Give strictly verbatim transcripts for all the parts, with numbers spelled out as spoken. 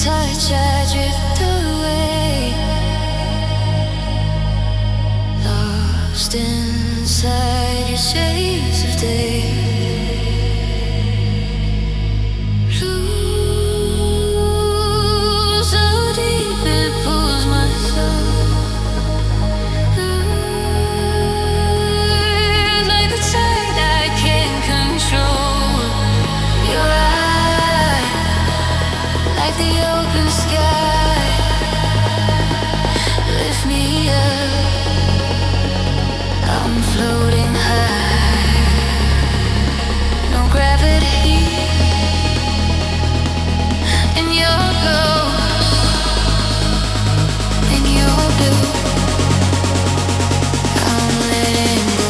touch, I drift away, lost inside your shades of day. Lose so deep it pulls my soul. Lose like the tide I can't control. Your eyes like the open sky, lift me up, I'm floating high, no gravity in your ghost, in your blue, I'm letting go.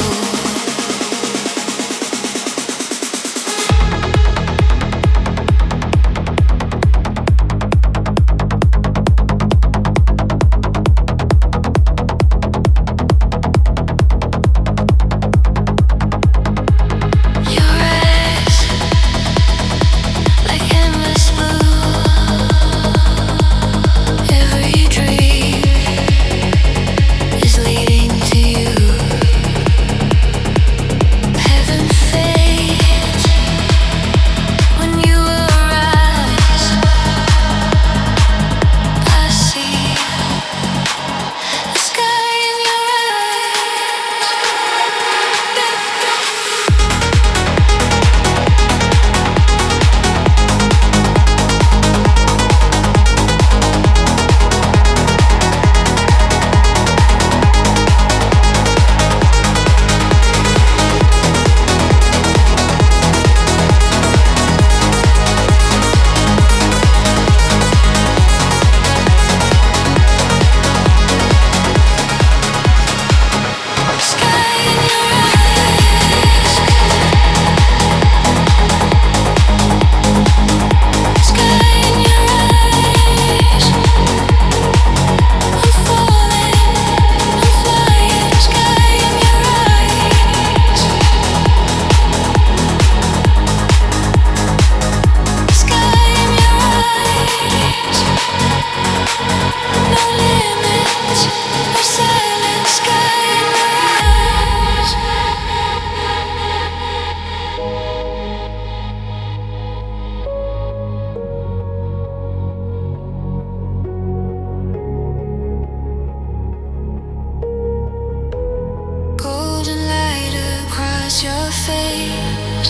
Your face,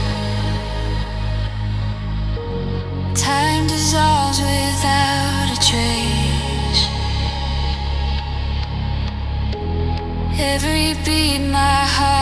time dissolves without a trace. Every beat my heart